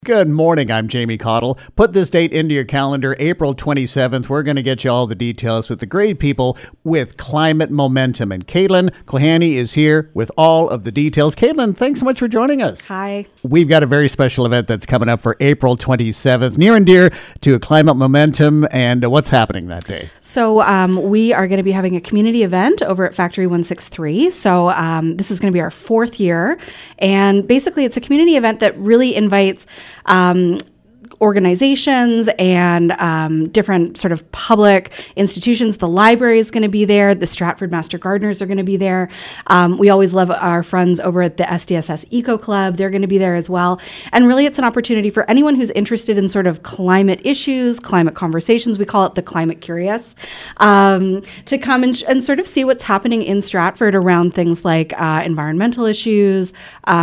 Good morning, I'm Jamie Cottle. Put this date into your calendar, April 27th. We're going to get you all the details with the great people with Climate Momentum. And Caitlin Kohani is here with all of the details. Caitlin, thanks so much for joining us. Hi. We've got a very special event that's coming up for April 27th, near and dear to Climate Momentum. And what's happening that day? So we are going to be having a community event over at Factory 163. So this is going to be our fourth year. And basically, it's a community event that really invites organizations and different sort of public institutions. The library is going to be there. The Stratford Master Gardeners are going to be there. We always love our friends over at the SDSS Eco Club. They're going to be there as well. And really, it's an opportunity for anyone who's interested in sort of climate issues, climate conversations. We call it the Climate Curious, to come and sort of see what's happening in Stratford around things like environmental issues,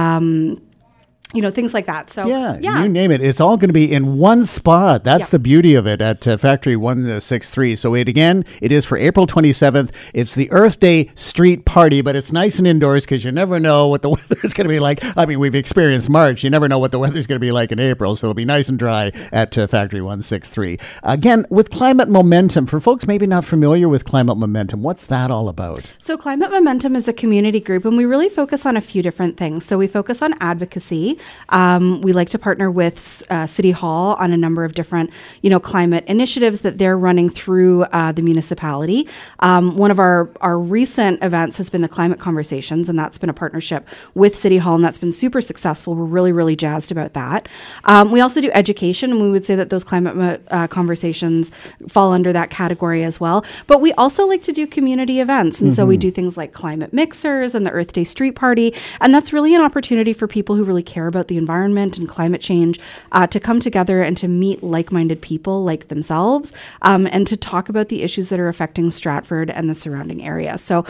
things like that. So yeah, you name it. It's all going to be in one spot. That's the beauty of it at Factory 163. So it is for April 27th. It's the Earth Day street party, but it's nice and indoors because you never know what the weather is going to be like. I mean, we've experienced March. You never know what the weather is going to be like in April. So it'll be nice and dry at Factory 163. Again, with Climate Momentum, for folks maybe not familiar with Climate Momentum, what's that all about? So Climate Momentum is a community group, and we really focus on a few different things. So we focus on advocacy. We like to partner with City Hall on a number of different, climate initiatives that they're running through the municipality. One of our recent events has been the Climate Conversations, and that's been a partnership with City Hall, and that's been super successful. We're really, really jazzed about that. We also do education, and we would say that those climate conversations fall under that category as well. But we also like to do community events, and so we do things like climate mixers and the Earth Day street party, and that's really an opportunity for people who really care about the environment and climate change to come together and to meet like-minded people like themselves and to talk about the issues that are affecting Stratford and the surrounding area. So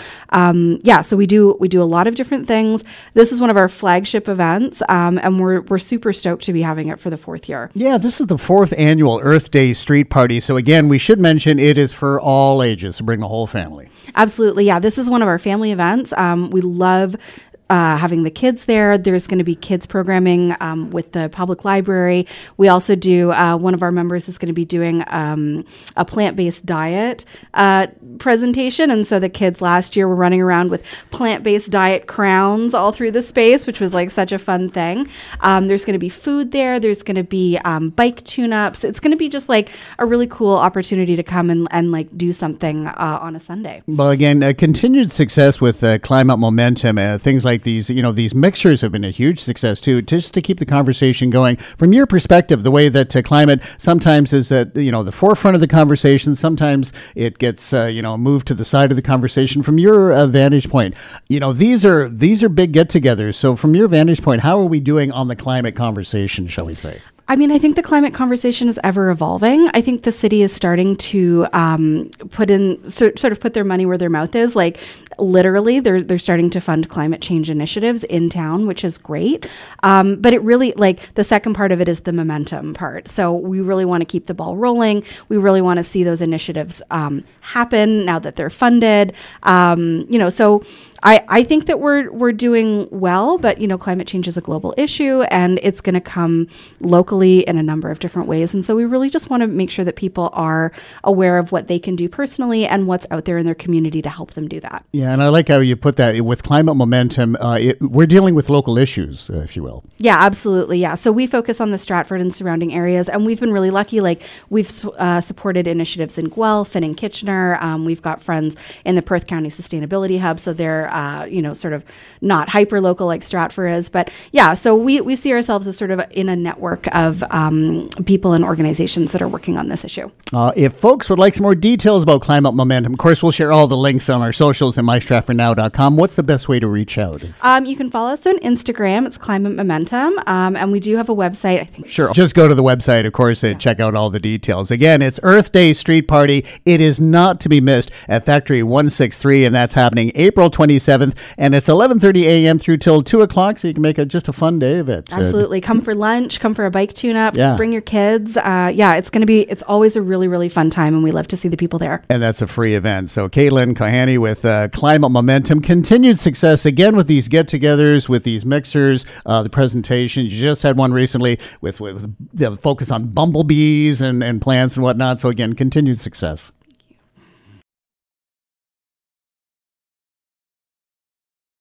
so we do a lot of different things. This is one of our flagship events, and we're super stoked to be having it for the fourth year. Yeah, this is the fourth annual Earth Day street party. So again, we should mention it is for all ages, to bring the whole family. Absolutely, yeah. This is one of our family events. We love having the kids there. There's going to be kids programming with the public library. We also do, one of our members is going to be doing a plant-based diet presentation. And so the kids last year were running around with plant-based diet crowns all through the space, which was like such a fun thing. There's going to be food there. There's going to be bike tune-ups. It's going to be just like a really cool opportunity to come and like do something on a Sunday. Well, again, continued success with Climate Momentum, things like these mixers have been a huge success too, just to keep the conversation going. From your perspective, the way that climate sometimes is at the forefront of the conversation, sometimes it gets moved to the side of the conversation. From your vantage point, these are big get-togethers. So from your vantage point, how are we doing on the climate conversation, shall we say? I mean, I think the climate conversation is ever evolving. I think the city is starting to put their money where their mouth is. Like literally, they're starting to fund climate change initiatives in town, which is great. But it really, like the second part of it is the momentum part. So we really want to keep the ball rolling. We really want to see those initiatives happen now that they're funded. So I think that we're doing well, but climate change is a global issue, and it's going to come locally in a number of different ways. And so we really just want to make sure that people are aware of what they can do personally and what's out there in their community to help them do that. Yeah, and I like how you put that. With Climate Momentum, we're dealing with local issues, if you will. Yeah, absolutely. Yeah. So we focus on the Stratford and surrounding areas, and we've been really lucky. Like we've supported initiatives in Guelph and in Kitchener. We've got friends in the Perth County Sustainability Hub, so they're sort of not hyper local like Stratford is, but yeah. So we see ourselves as sort of in a network of people and organizations that are working on this issue. If folks would like some more details about Climate Momentum, of course, we'll share all the links on our socials and mystratfordnow.com. What's the best way to reach out? You can follow us on Instagram. It's Climate Momentum, and we do have a website, I think. Sure. Just go to the website, of course, and check out all the details. Again, it's Earth Day Street Party. It is not to be missed at Factory 163, and that's happening April 27th, and it's 11:30 a.m. through till 2 o'clock, so you can make it just a fun day of it. Absolutely. Come for lunch, come for a bike tune up, Yeah. bring your kids. It's always a really, really fun time, and we love to see the people there. And that's a free event. So Caitlin Kohane with Climate Momentum. Continued success again with these get-togethers, with these mixers, the presentations. You just had one recently with the focus on bumblebees and plants and whatnot. So again, continued success.